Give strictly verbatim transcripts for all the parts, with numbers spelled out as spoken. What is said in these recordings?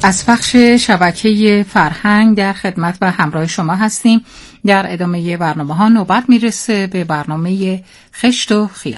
از بخش شبکه فرهنگ در خدمت و همراه شما هستیم. در ادامه برنامه ها نوبت میرسه به برنامه خشت و خیال.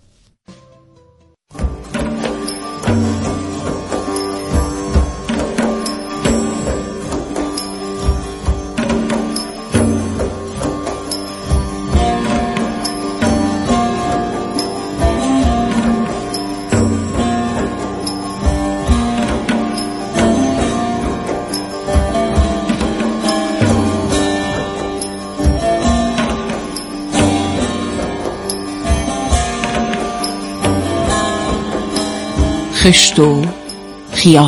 خشت و خیال.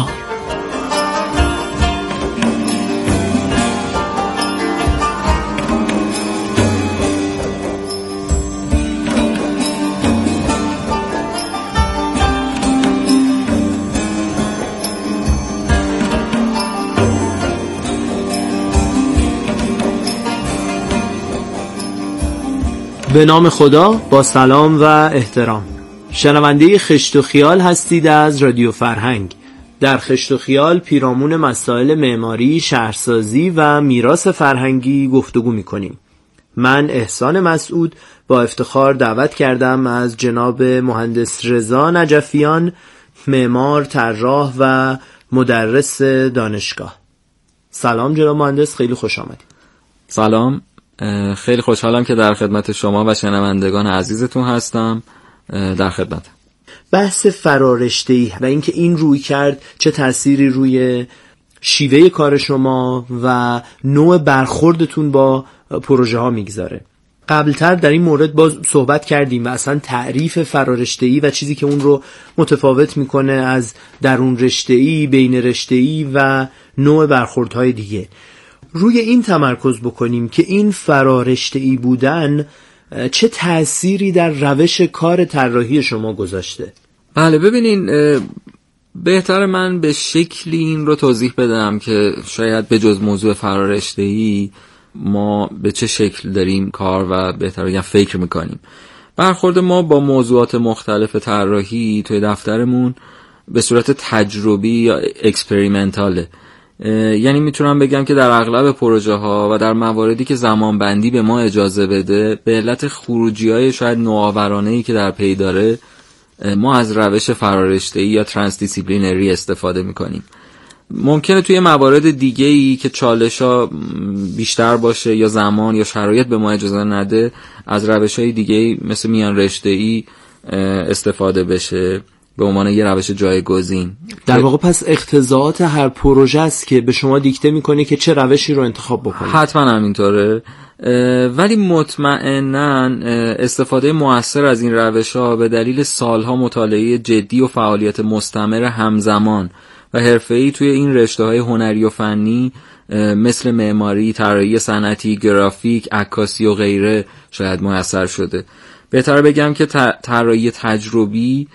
به نام خدا، با سلام و احترام. شنونده خشت و خیال هستید از رادیو فرهنگ. در خشت و خیال پیرامون مسائل معماری، شهرسازی و میراث فرهنگی گفتگو می‌کنیم. من احسان مسعود با افتخار دعوت کردم از جناب مهندس رضا نجفیان، معمار، طراح و مدرس دانشگاه. سلام جناب مهندس، خیلی خوش آمدید. سلام، خیلی خوشحالم که در خدمت شما و شنوندگان عزیزتون هستم. در خدمت. بحث فرارشته‌ای و اینکه این روی کرد چه تأثیری روی شیوه کار شما و نوع برخوردتون با پروژه ها میگذاره. قبلتر در این مورد باز صحبت کردیم و اصلا تعریف فرارشته‌ای و چیزی که اون رو متفاوت میکنه از درون رشته‌ای، بین رشته‌ای و نوع برخوردهای دیگه. روی این تمرکز بکنیم که این فرارشته‌ای بودن چه تأثیری در روش کار طراحی شما گذاشته؟ بله، ببینین، بهتر من به شکلی این رو توضیح بدم که شاید به جز موضوع فرارشته‌ای ما به چه شکل داریم کار و بهتر بگم فکر میکنیم. برخورد ما با موضوعات مختلف طراحی توی دفترمون به صورت تجربی یا اکسپریمنتاله. یعنی میتونم بگم که در اغلب پروژه ها و در مواردی که زمان بندی به ما اجازه بده، به علت خروجی های شاید نوآورانه‌ای که در پی داره، ما از روش فرارشته‌ای یا ترانس دیسیپلینری استفاده میکنیم. ممکنه توی موارد دیگه‌ای که چالش‌ها بیشتر باشه یا زمان یا شرایط به ما اجازه نده، از روش‌های دیگه‌ای مثل میان رشته‌ای استفاده بشه به عنوان یه روش جایگزین. در واقع پس اقتضاعات هر پروژه است که به شما دیکته میکنه که چه روشی رو انتخاب بکنید. حتما همینطوره، ولی مطمئناً استفاده مؤثر از این روش‌ها به دلیل سالها مطالعه جدی و فعالیت مستمر همزمان و حرفه‌ای توی این رشته‌های هنری و فنی مثل معماری، طراحی صنعتی، گرافیک، عکاسی و غیره شاید مؤثر شده. بهتر بگم که طراحی تجربی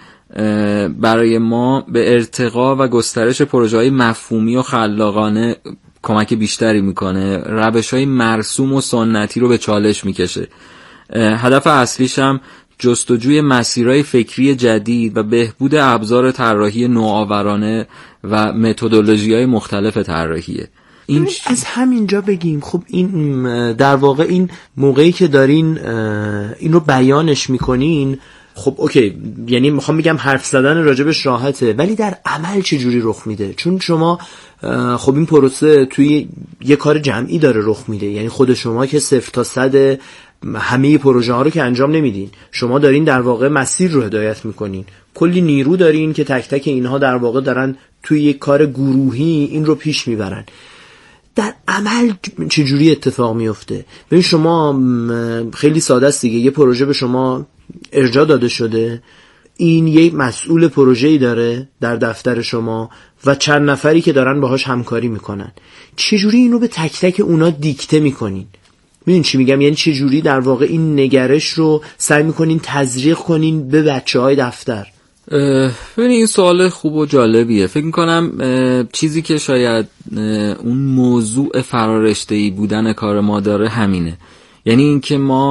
برای ما به ارتقا و گسترش پروژه‌های مفهومی و خلاقانه کمک بیشتری میکنه. روش‌های مرسوم و سنتی رو به چالش میکشه. هدف اصلیش هم جستجوی مسیرهای فکری جدید و بهبود ابزار طراحی نوآورانه و متدولوژی‌های مختلف طراحیه. این از همینجا بگیم خب این در واقع این موقعی که دارین این رو بیانش میکنین، خب اوکی، یعنی میخوام بگم حرف زدن راجبش راحته، ولی در عمل چه جوری رخ میده؟ چون شما خب این پروسه توی یه کار جمعی داره رخ میده، یعنی خود شما که صفر تا صد همه پروژه ها رو که انجام نمیدین، شما دارین در واقع مسیر رو هدایت میکنین، کلی نیرو دارین که تک تک اینها در واقع دارن توی یک کار گروهی این رو پیش میبرن. در عمل چجوری اتفاق میفته؟ ببین شما خیلی ساده است دیگه، یه پروژه به شما ارجاع داده شده، این یه مسئول پروژه‌ای داره در دفتر شما و چند نفری که دارن باهاش همکاری میکنن. چجوری اینو به تک تک اونا دیکته میکنین؟ میدونی چی میگم؟ یعنی چجوری در واقع این نگرش رو سعی میکنین تزریق کنین به بچه‌های دفتر؟ ببین این سوال خوب و جالبیه. فکر میکنم چیزی که شاید اون موضوع فرارشته‌ای بودن کار ما داره همینه، یعنی این که ما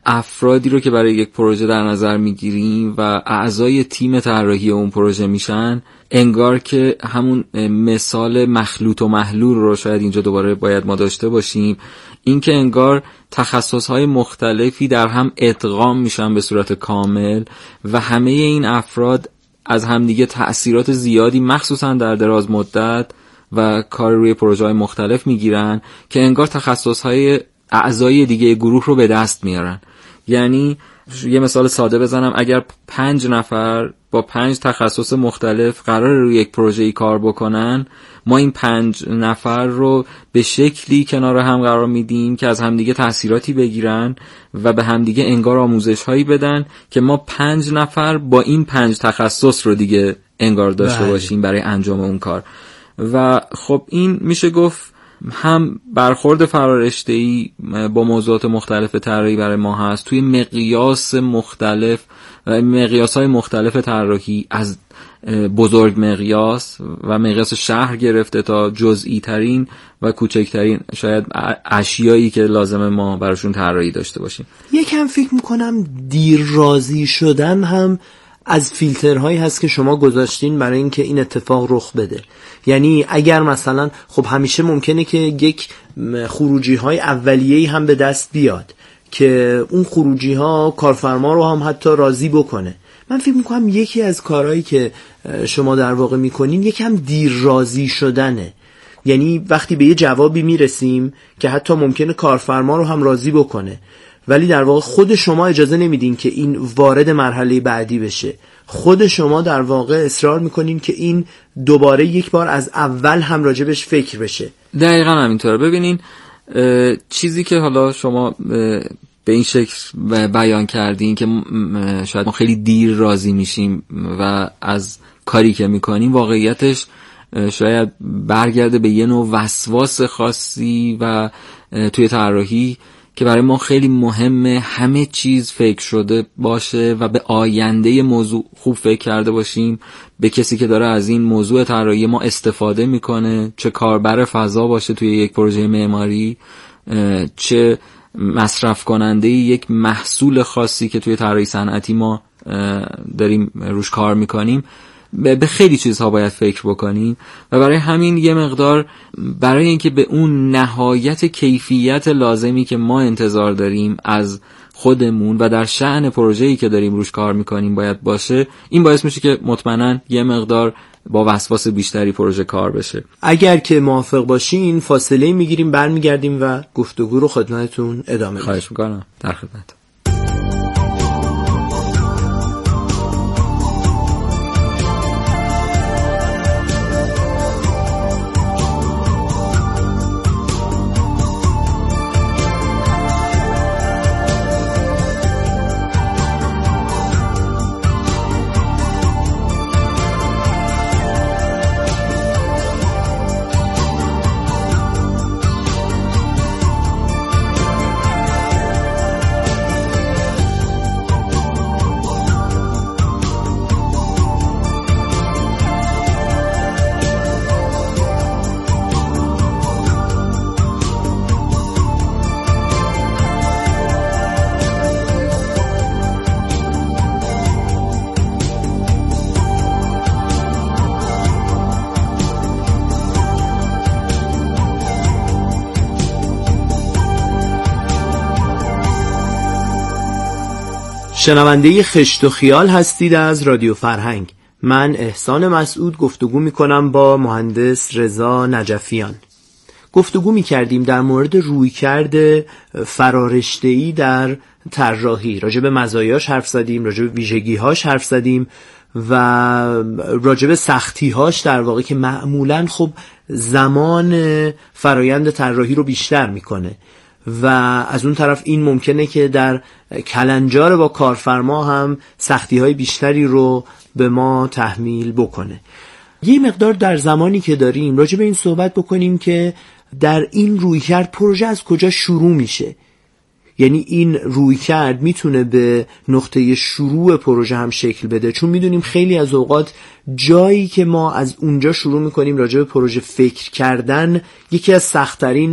افرادی رو که برای یک پروژه در نظر میگیریم و اعضای تیم طراحی اون پروژه میشن، انگار که همون مثال مخلوط و محلول رو شاید اینجا دوباره باید ما داشته باشیم، این که انگار تخصصهای مختلفی در هم ادغام میشن به صورت کامل و همه این افراد از همدیگه تأثیرات زیادی مخصوصا در دراز مدت و کار روی پروژه‌های مختلف میگیرن که انگار تخصصهای اعضای دیگه گروه رو به دست میارن. یعنی یه مثال ساده بزنم، اگر پنج نفر با پنج تخصص مختلف قرار روی یک پروژه‌ای کار بکنن، ما این پنج نفر رو به شکلی کنار هم قرار میدیم که از همدیگه تأثیراتی بگیرن و به همدیگه انگار آموزش‌هایی بدن که ما پنج نفر با این پنج تخصص رو دیگه انگار داشته بله. باشیم برای انجام اون کار. و خب این میشه گفت هم برخورد فرارشته‌ای با موضوعات مختلف طراحی برای ما هست توی مقیاس مختلف و مقیاس‌های مختلف طراحی، از بزرگ مقیاس و مقیاس شهر گرفته تا جزئی ترین و کوچکترین شاید اشیایی که لازمه ما براشون طراحی داشته باشیم. یکم فکر میکنم دیر راضی شدن هم از فیلترهایی هست که شما گذاشتین برای اینکه این اتفاق رخ بده. یعنی اگر مثلا خب همیشه ممکنه که یک خروجی های اولیه‌ای هم به دست بیاد که اون خروجی ها کارفرما رو هم حتی راضی بکنه. من فکر میکنم یکی از کارهایی که شما در واقع میکنین یکم دیر راضی شدنه. یعنی وقتی به یه جوابی میرسیم که حتی ممکنه کارفرما رو هم راضی بکنه، ولی در واقع خود شما اجازه نمیدین که این وارد مرحله بعدی بشه. خود شما در واقع اصرار میکنین که این دوباره یک بار از اول هم راجبش فکر بشه. دقیقاً همینطوره. ببینین چیزی که حالا شما به این شکل بیان کردین که شاید ما خیلی دیر راضی میشیم و از کاری که میکنیم، واقعیتش شاید برگرده به یه نوع وسواس خاصی و توی طراحی که برای ما خیلی مهمه همه چیز فکر شده باشه و به آینده موضوع خوب فکر کرده باشیم، به کسی که داره از این موضوع طراحی ما استفاده میکنه، چه کاربر فضا باشه توی یک پروژه معماری، چه مصرف کننده یک محصول خاصی که توی طراحی صنعتی ما داریم روش کار میکنیم. به خیلی چیزها باید فکر بکنیم و برای همین یه مقدار برای اینکه به اون نهایت کیفیت لازمی که ما انتظار داریم از خودمون و در شأن پروژه‌ای که داریم روش کار میکنیم باید باشه، این باعث میشه که مطمئناً یه مقدار با وسواس بیشتری پروژه کار بشه. اگر که موافق باشین فاصله میگیریم، برمیگردیم و گفتگو رو خدمتتون ادامه میدیم. خواهش میکنم. در خدمت. شنونده خشت و خیال هستید از رادیو فرهنگ. من احسان مسعود گفتگو میکنم با مهندس رضا نجفیان. گفتگو میکردیم در مورد رویکرد فرارشته‌ای در طراحی، راجع به مزایاش حرف زدیم، راجع به ویژگی‌هاش حرف زدیم و راجع به سختی‌هاش در واقع که معمولاً خب زمان فرایند طراحی رو بیشتر میکنه و از اون طرف این ممکنه که در کلنجار با کارفرما هم سختی‌های بیشتری رو به ما تحمیل بکنه. یه مقدار در زمانی که داریم راجع به این صحبت بکنیم که در این رویکرد پروژه از کجا شروع میشه. یعنی این رویکرد میتونه به نقطه شروع پروژه هم شکل بده، چون میدونیم خیلی از اوقات جایی که ما از اونجا شروع میکنیم راجع به پروژه فکر کردن یکی از سخت‌ترین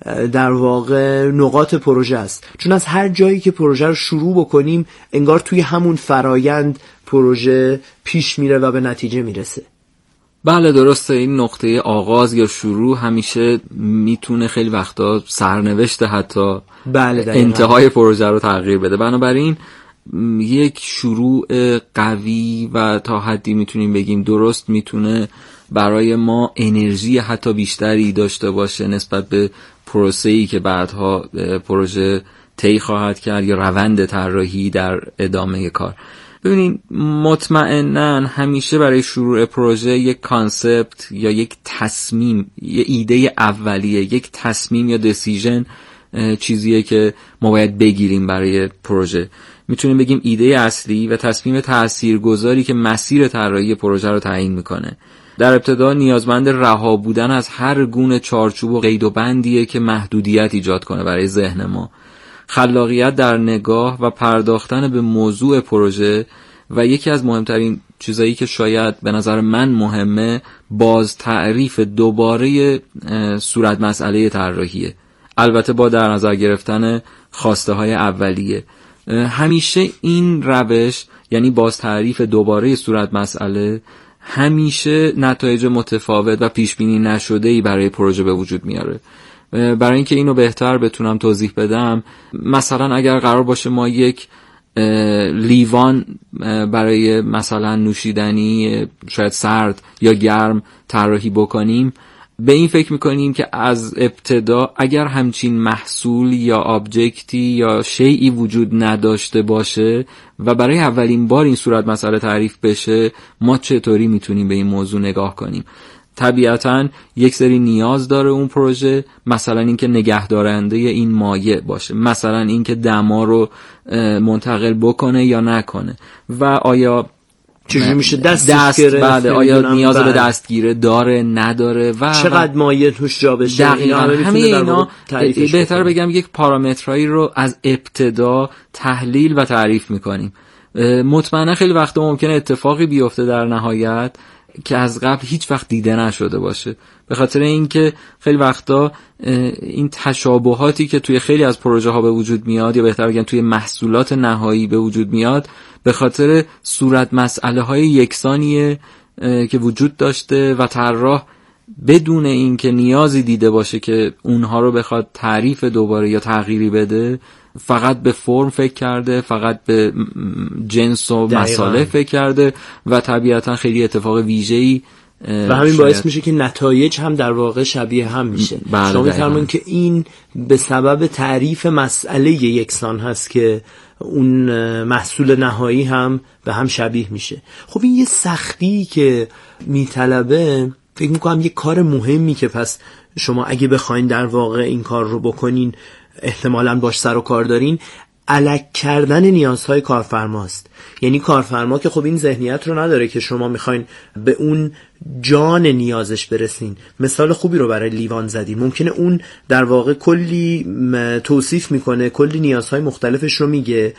در واقع نقاط پروژه است، چون از هر جایی که پروژه رو شروع بکنیم انگار توی همون فرایند پروژه پیش میره و به نتیجه میرسه. بله درسته، این نقطه آغاز یا شروع همیشه میتونه خیلی وقتا سرنوشت حتی بله انتهای پروژه رو تغییر بده. بنابراین یک شروع قوی و تا حدی میتونیم بگیم درست میتونه برای ما انرژی حتی بیشتری داشته باشه نسبت به پروسه‌ای که بعدها پروژه طی خواهد کرد یا روند طراحی در ادامه کار. ببینید مطمئناً همیشه برای شروع پروژه یک کانسپت یا یک تصمیم، یک ایده اولیه، یک تصمیم یا دیسیژن چیزیه که ما باید بگیریم برای پروژه. میتونیم بگیم ایده اصلی و تصمیم تاثیرگذاری که مسیر طراحی پروژه رو تعیین میکنه. در ابتدا نیازمند رها بودن از هر گونه چارچوب و قید و بندیه که محدودیت ایجاد کنه برای ذهن ما. خلاقیت در نگاه و پرداختن به موضوع پروژه و یکی از مهمترین چیزایی که شاید به نظر من مهمه، باز تعریف دوباره صورت مسئله طراحیه، البته با در نظر گرفتن خواسته های اولیه. همیشه این روش، یعنی باز تعریف دوباره صورت مسئله، همیشه نتایج متفاوت و پیش بینی نشده‌ای برای پروژه به وجود میاره. برای اینکه اینو بهتر بتونم توضیح بدم، مثلا اگر قرار باشه ما یک لیوان برای مثلا نوشیدنی شاید سرد یا گرم طراحی بکنیم، به این فکر میکنیم که از ابتدا اگر همچین محصول یا آبجکتی یا شیئی وجود نداشته باشه و برای اولین بار این صورت مسئله تعریف بشه، ما چطوری میتونیم به این موضوع نگاه کنیم؟ طبیعتاً یک سری نیاز داره اون پروژه، مثلا اینکه نگهدارنده این مایع باشه، مثلا اینکه دما رو منتقل بکنه یا نکنه، و آیا چجوری میشه دست دست بعد آیا نیاز به دستگیره داره نداره و چقدر مایع توش جا بشه. دقیقاً همه اینا بهتر بگم یک پارامترایی رو از ابتدا تحلیل و تعریف میکنیم. مطمئنا خیلی وقتا ممکنه اتفاقی بیفته در نهایت که از قبل هیچ وقت دیده نشده باشه، به خاطر اینکه خیلی وقتا این تشابهاتی که توی خیلی از پروژه ها به وجود میاد، یا بهتر بگم توی محصولات نهایی به وجود میاد، به خاطر صورت مسئله های یکسانیه که وجود داشته و طراح بدون اینکه نیازی دیده باشه که اونها رو بخواد تعریف دوباره یا تغییری بده، فقط به فرم فکر کرده، فقط به جنس و مساله فکر کرده و طبیعتا خیلی اتفاق ویژه‌ای و همین باعث میشه که نتایج هم در واقع شبیه هم میشه. شما می‌فرمایید که این به سبب تعریف مسئله یکسان هست که اون محصول نهایی هم به هم شبیه میشه. خب این یه سختی که میطلبه، فکر میکنم یه کار مهمی که پس شما اگه بخواین در واقع این کار رو بکنین احتمالاً باش سر و کار دارین، الک کردن نیازهای کارفرماست. یعنی کارفرما که خب این ذهنیت رو نداره که شما میخواین به اون جان نیازش برسین. مثال خوبی رو برای لیوان زدین. ممکنه اون در واقع کلی توصیف میکنه، کلی نیازهای مختلفش رو میگه،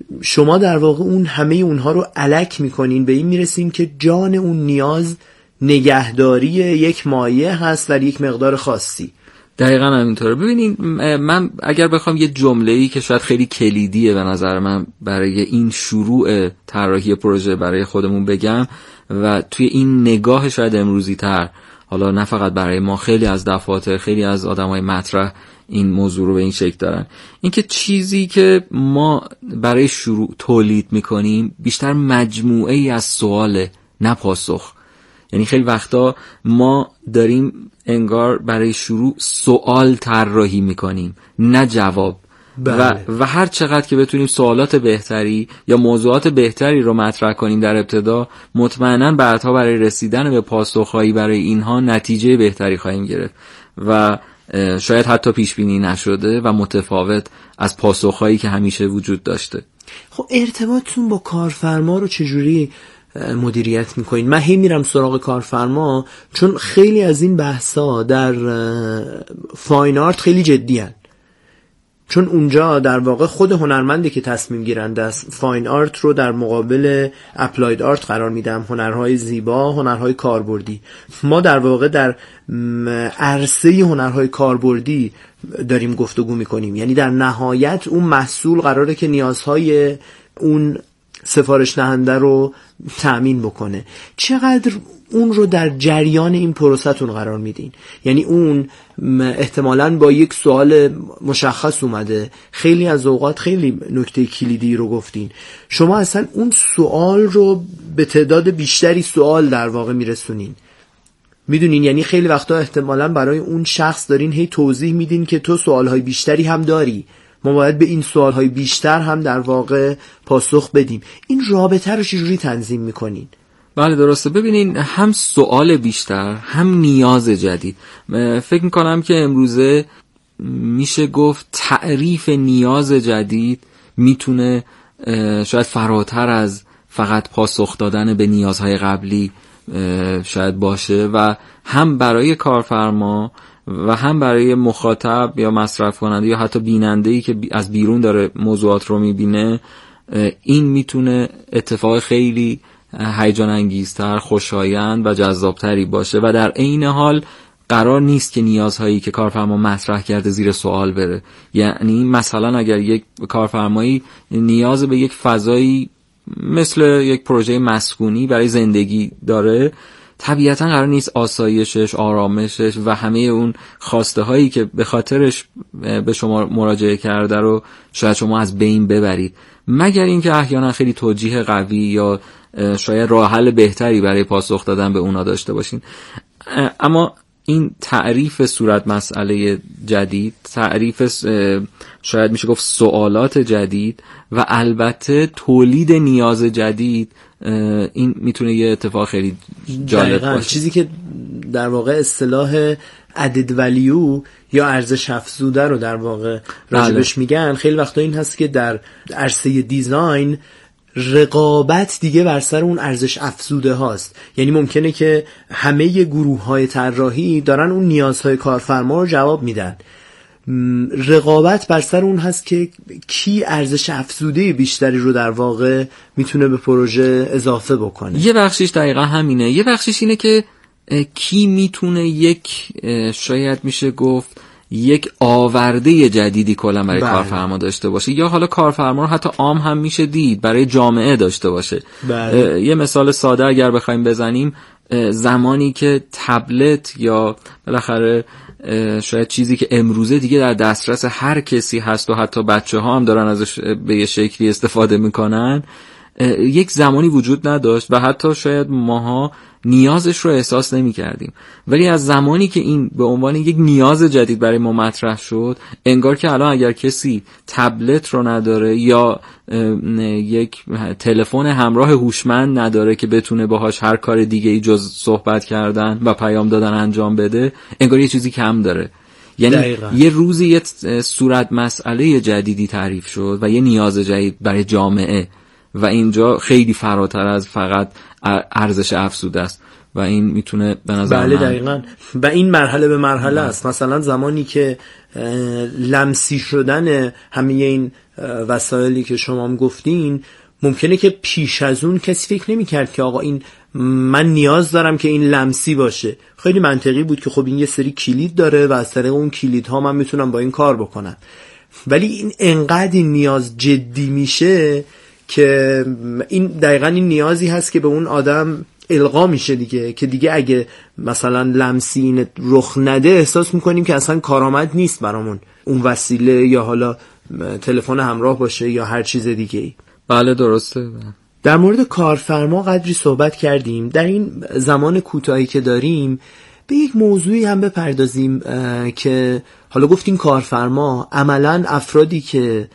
شما در واقع اون همه اونها رو الک میکنین، به این میرسین که جان اون نیاز نگهداری یک مایع هست در یک مقدار خاصی. دقیقاً همینطوره. ببینید من اگر بخوام یه جمله‌ای که شاید خیلی کلیدیه به نظر من برای این شروع طراحی پروژه برای خودمون بگم و توی این نگاه شاید امروزی تر، حالا نه فقط برای ما، خیلی از دفاتر، خیلی از آدمای مطرح این موضوع رو به این شکل دارن، اینکه چیزی که ما برای شروع تولید میکنیم بیشتر مجموعه ای از سواله، نه پاسخ. یعنی خیلی وقتا ما داریم انگار برای شروع سوال طراحی میکنیم، نه جواب. و, و هر چقدر که بتونیم سوالات بهتری یا موضوعات بهتری رو مطرح کنیم در ابتدا، مطمئنا بعدها برای رسیدن به پاسخهایی برای اینها نتیجه بهتری خواهیم گرفت و شاید حتی پیش بینی نشده و متفاوت از پاسخهایی که همیشه وجود داشته. خب ارتباطتون با کارفرما رو چجوری مدیریت میکنین؟ من هی میرم سراغ کارفرما چون خیلی از این بحثا در فاین آرت خیلی جدی هن. چون اونجا در واقع خود هنرمندی که تصمیم گیرنده است. فاین آرت رو در مقابل اپلاید آرت قرار میدم، هنرهای زیبا، هنرهای کاربردی. ما در واقع در عرصه هنرهای کاربردی داریم گفتگو میکنیم، یعنی در نهایت اون محصول قراره که نیازهای اون سفارش دهنده رو تأمین بکنه. چقدر اون رو در جریان این پروسه‌تون قرار میدین؟ یعنی اون احتمالاً با یک سوال مشخص اومده، خیلی از اوقات خیلی نکته کلیدی رو گفتین، شما اصلا اون سوال رو به تعداد بیشتری سوال در واقع میرسونین، میدونین؟ یعنی خیلی وقتا احتمالاً برای اون شخص دارین هی توضیح میدین که تو سوالهای بیشتری هم داری، ما باید به این سوالهای بیشتر هم در واقع پاسخ بدیم. این رابطه رو چجوری تنظیم میکنین؟ بله درسته. ببینین، هم سوال بیشتر هم نیاز جدید. فکر میکنم که امروزه میشه گفت تعریف نیاز جدید میتونه شاید فراتر از فقط پاسخ دادن به نیازهای قبلی شاید باشه و هم برای کارفرما و هم برای مخاطب یا مصرف کننده یا حتی بیننده‌ای که از بیرون داره موضوعات رو میبینه، این میتونه اتفاق خیلی هیجان انگیزتر، خوشایند و جذابتری باشه و در عین حال قرار نیست که نیازهایی که کارفرما مطرح کرده زیر سوال بره. یعنی مثلا اگر یک کارفرمایی نیاز به یک فضایی مثل یک پروژه مسکونی برای زندگی داره، طبیعتا قرار نیست آسایشش، آرامشش و همه اون خواسته هایی که به خاطرش به شما مراجعه کرده رو شاید شما از بین ببرید، مگر اینکه احیانا خیلی توجیه قوی یا شاید راه حل بهتری برای پاسخ دادن به اونا داشته باشین. اما این تعریف صورت مسئله جدید، تعریف شاید میشه گفت سوالات جدید و البته تولید نیاز جدید، این میتونه یه اتفاق خیلی جالب باشه. چیزی که در واقع اصطلاح added value یا ارزش افزوده رو در واقع راجبش میگن، خیلی وقتا این هست که در عرصه دیزاین رقابت دیگه بر سر اون ارزش افزوده هاست. یعنی ممکنه که همه گروه های طراحی دارن اون نیازهای کارفرما رو جواب میدن، رقابت بر سر اون هست که کی ارزش افزوده بیشتری رو در واقع میتونه به پروژه اضافه بکنه. یه بخشش دقیقا همینه، یه بخشش اینه که کی میتونه یک شاید میشه گفت یک آورده جدیدی کلا برای بله. کارفرما داشته باشه، یا حالا کارفرما رو حتی عام هم میشه دید برای جامعه داشته باشه. بله. یه مثال ساده اگر بخوایم بزنیم، زمانی که تبلت یا بالاخره شاید چیزی که امروزه دیگه در دسترس هر کسی هست و حتی بچه ها هم دارن ازش به یه شکلی استفاده میکنن، یک زمانی وجود نداشت و حتی شاید ماها نیازش رو احساس نمی کردیم، ولی از زمانی که این به عنوان یک نیاز جدید برای ما مطرح شد، انگار که الان اگر کسی تبلت رو نداره یا یک تلفن همراه هوشمند نداره که بتونه باهاش هر کار دیگه ای جز صحبت کردن و پیام دادن انجام بده، انگار یه چیزی کم داره. یعنی دقیقا. یه روزی یه صورت مسئله جدیدی تعریف شد و یه نیاز جدید برای جامعه و اینجا خیلی فراتر از فقط ارزش افزوده است و این میتونه به نظر بله من دقیقاً و این مرحله به مرحله است. مثلا زمانی که لمسی شدن همه این وسایلی که شما هم گفتین، ممکنه که پیش از اون کسی فکر نمی کرد که آقا این من نیاز دارم که این لمسی باشه. خیلی منطقی بود که خب این یه سری کلید داره و از طریق اون کلیدها من میتونم با این کار بکنم، ولی این انقدر این نیاز جدی میشه که این دقیقاً این نیازی هست که به اون آدم القا میشه دیگه، که دیگه اگه مثلا لمسی رخ نده احساس میکنیم که اصلا کارآمد نیست برامون اون وسیله، یا حالا تلفن همراه باشه یا هر چیز دیگه ای. بله درسته. در مورد کارفرما قدری صحبت کردیم، در این زمان کوتاهی که داریم به یک موضوعی هم بپردازیم که حالا گفتیم کارفرما عملاً افرادی که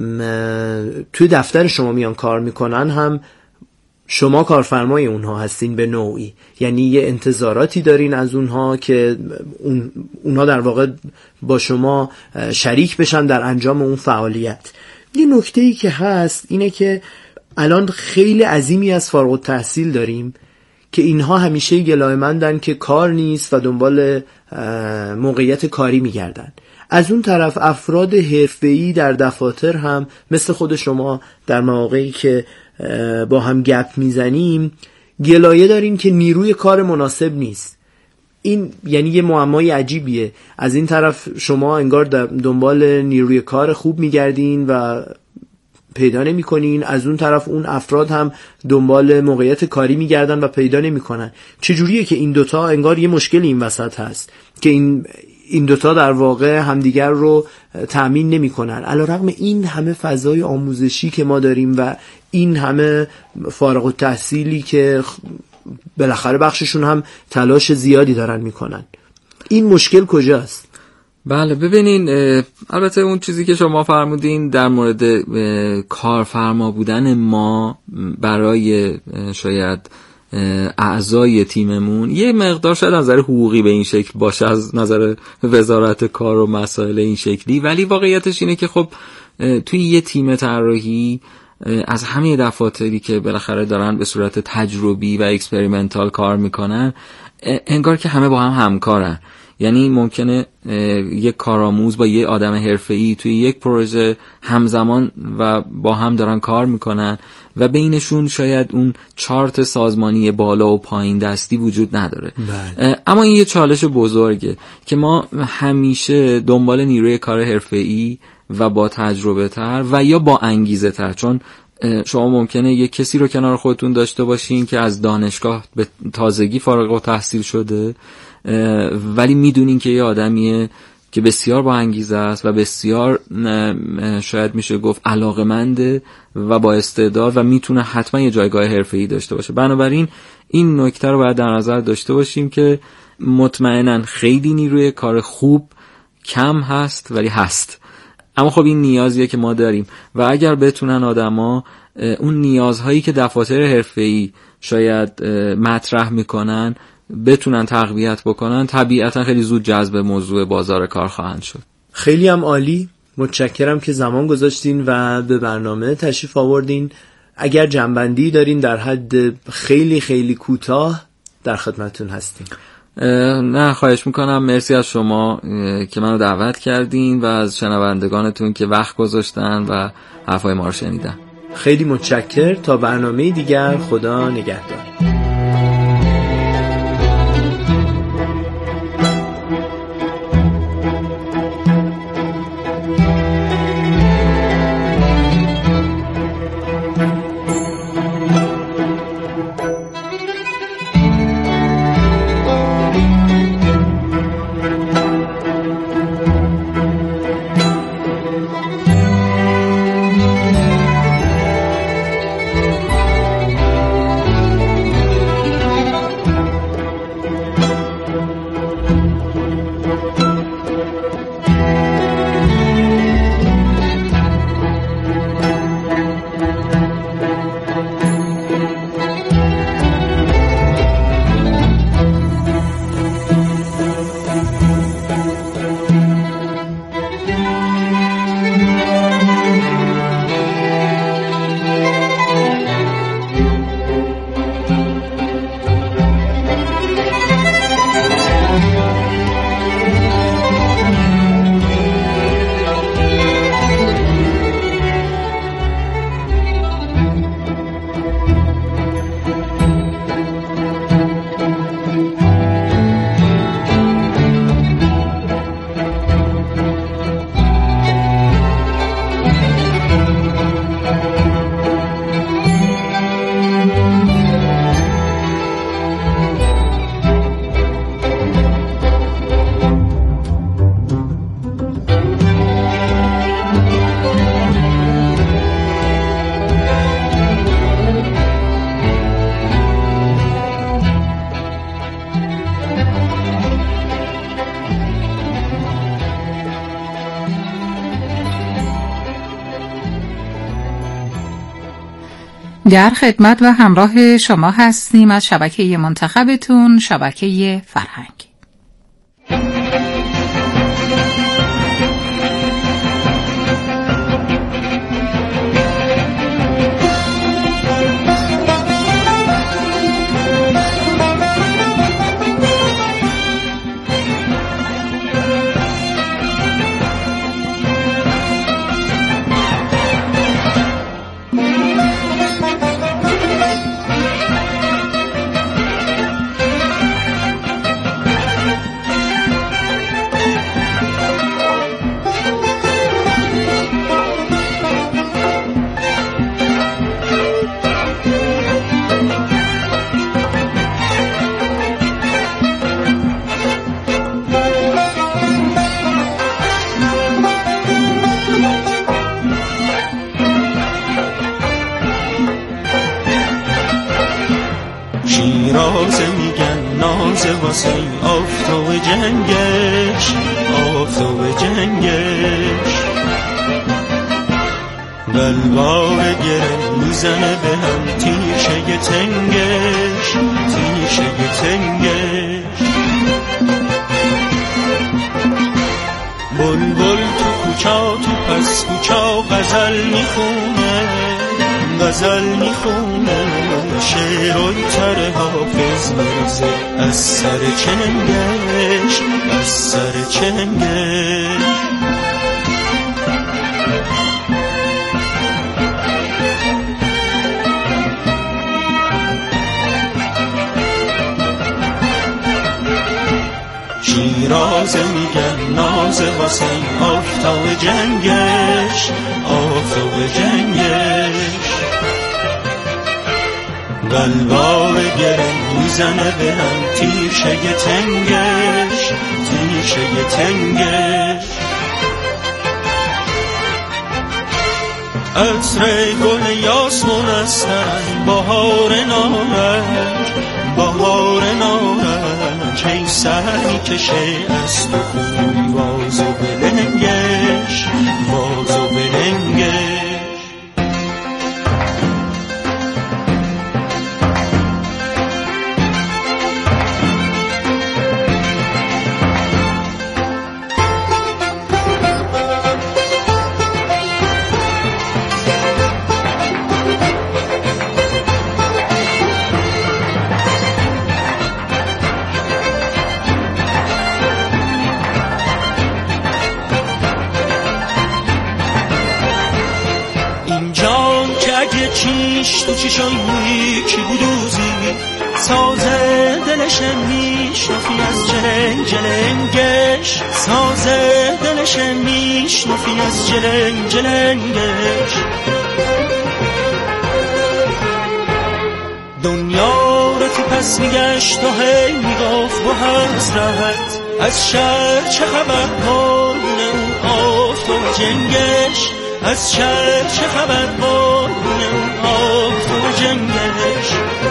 توی دفتر شما میان کار میکنن هم شما کارفرمای اونها هستین به نوعی، یعنی یه انتظاراتی دارین از اونها که اون اونها در واقع با شما شریک بشن در انجام اون فعالیت. یه نکته‌ای که هست اینه که الان خیلی عظیمی از فارغ التحصیل داریم که اینها همیشه گلایه‌مندن که کار نیست و دنبال موقعیت کاری میگردن. از اون طرف افراد حرفه‌ای در دفاتر هم مثل خود شما در مواقعی که با هم گپ میزنیم گلایه داریم که نیروی کار مناسب نیست. این یعنی یه معمای عجیبیه. از این طرف شما انگار دنبال نیروی کار خوب میگردین و پیدا نمی کنین، از اون طرف اون افراد هم دنبال موقعیت کاری میگردن و پیدا نمی کنن. چجوریه که این دوتا انگار یه مشکل این وسط هست که این این دوتا در واقع همدیگر رو تأمین نمی کنن، علیرغم این همه فضای آموزشی که ما داریم و این همه فارغ التحصیلی که بالاخره بخششون هم تلاش زیادی دارن میکنن. این مشکل کجاست؟ بله ببینین، البته اون چیزی که شما فرمودین در مورد کارفرما بودن ما برای شاید اعضای تیممون یه مقدار شاید از نظر حقوقی به این شکل باشه، از نظر وزارت کار و مسائل این شکلی، ولی واقعیتش اینه که خب توی یه تیم طراحی از همه دفاتری که بالاخره دارن به صورت تجربی و اکسپریمنتال کار میکنن انگار که همه با هم همکارن. یعنی ممکنه یک کارآموز با یه آدم حرفه‌ای توی یک پروژه همزمان و با هم دارن کار میکنن و بینشون شاید اون چارت سازمانی بالا و پایین دستی وجود نداره. بله. اما این یه چالش بزرگه که ما همیشه دنبال نیروی کار حرفه‌ای و با تجربه تر و یا با انگیزه تر، چون شما ممکنه یک کسی رو کنار خودتون داشته باشین که از دانشگاه به تازگی فارغ التحصیل شده ولی میدونین که یه آدمیه که بسیار با انگیزه است و بسیار شاید میشه گفت علاقه‌منده و با استعداد و میتونه حتما یه جایگاه حرفه‌ای داشته باشه. بنابراین این نکته رو باید در نظر داشته باشیم که مطمئناً خیلی نیروی کار خوب کم هست ولی هست، اما خب این نیازیه که ما داریم و اگر بتونن آدما اون نیازهایی که دفاتر حرفه‌ای شاید مطرح میکنن بتونن تقویت بکنن، طبیعتا خیلی زود جذب موضوع بازار کار خواهند شد. خیلی هم عالی، متشکرم که زمان گذاشتین و به برنامه تشریف آوردین. اگر جنبندی دارین در حد خیلی خیلی کوتاه در خدمتتون هستیم. نه خواهش میکنم، مرسی از شما که منو دعوت کردین و از شنوندگانتون که وقت گذاشتن و حرفای ما رو شنیدن. خیلی متشکر. تا برنامه دیگر، خدا نگهدار. در خدمت و همراه شما هستیم از شبکه منتخبتون، شبکه فرهنگ. شیرازه میگن نازه واسه آفتاب جنگش، آفتاب جنگش. قلبار گره میزنه به هم تیشه تنگش، تیشه تنگش. بلبل تو کوچا تو پس کوچا غزل میخونه، غزل میخونه. شعرهای تر حافظ میرزه از سر چنگش، از سر چنگش. شیرازه میگن نازه واسه آفتاب جنگش، آفتاب جنگش. قلبار گره میزنه به هم تیشه تنگش، تیشه تنگش. عطر گل یاسمون هستن بهار نارنج، بهار نارنج. ای سر میکشه از تو خوی باز و بلنگش، باز و بلنگش. چیش تو چیشای یکی بودوزی سازه دلش میشنفی از جلنگ جلنگش، سازه دلش میشنفی از جلنگ جلنگش. دنیا رو تو پس میگشت و هی میگفت با حسرت از شهر چه خبر مونه اون آفتاب جنگش، از شهر چه خبر مونه اون آفتاب جنگش.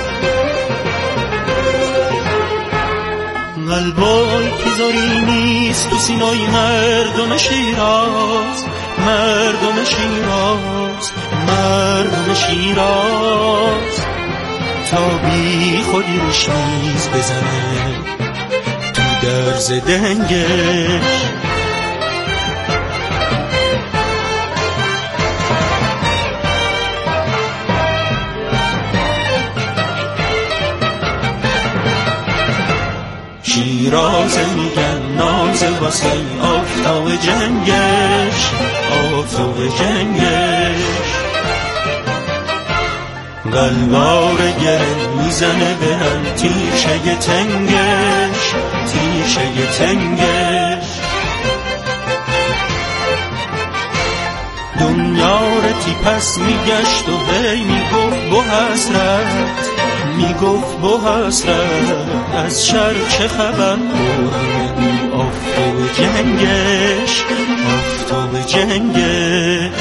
قلبای پیزاری نیست تو سینای مردم شیراز، مردم شیراز، مردم شیراز. تا بی خودی روش میز بزنه تو درز دنگش. شیرازه میگن نازه واسه آفتاب جنگش، آفتاب جنگش. قلبار گره میزنه به هم تیشه تنگش، تیشه تنگش. دنیا رتی پس میگشت و هی میگفت با حسرت، میگفت با حسرت از شر چه خبر بود آفتاب جنگش، آفتاب جنگش.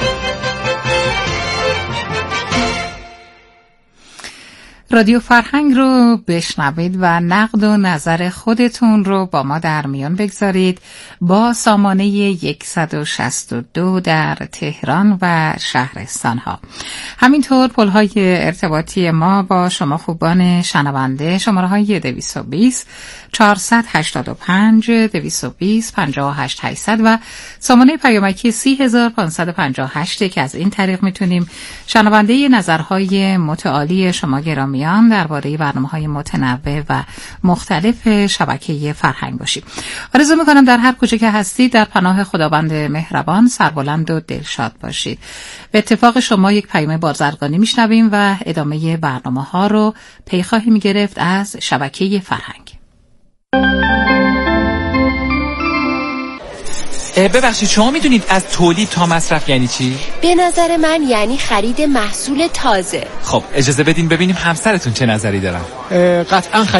رادیو فرهنگ رو بشنوید و نقد و نظر خودتون رو با ما در میان بگذارید با سامانه صد و شصت و دو در تهران و شهرستانها. همینطور پل‌های ارتباطی ما با شما خوبان شنونده شماره‌های دویست و بیست چهارصد و هشتاد و پنج دویست و بیست پنجاه و هشت هشتصد و سامانه پیامکی سی هزار و پانصد و پنجاه و هشت که از این طریق میتونیم شنونده نظرهای متعالی شما گرامیان درباره برنامه‌های متنوع و مختلف شبکه فرهنگ باشیم. آرزو میکنم در هر کجا که هستید در پناه خداوند مهربان سربلند و دلشاد باشید. به اتفاق شما یک پیام بازرگانی میشنویم و ادامه برنامه‌ها رو پی خواهیم گرفت از شبکه فرهنگ. ببخشید شما میدونید از تولید تا مصرف یعنی چی؟ به نظر من یعنی خرید محصول تازه. خب اجازه بدین ببینیم همسرتون چه نظری دارن. قطعاً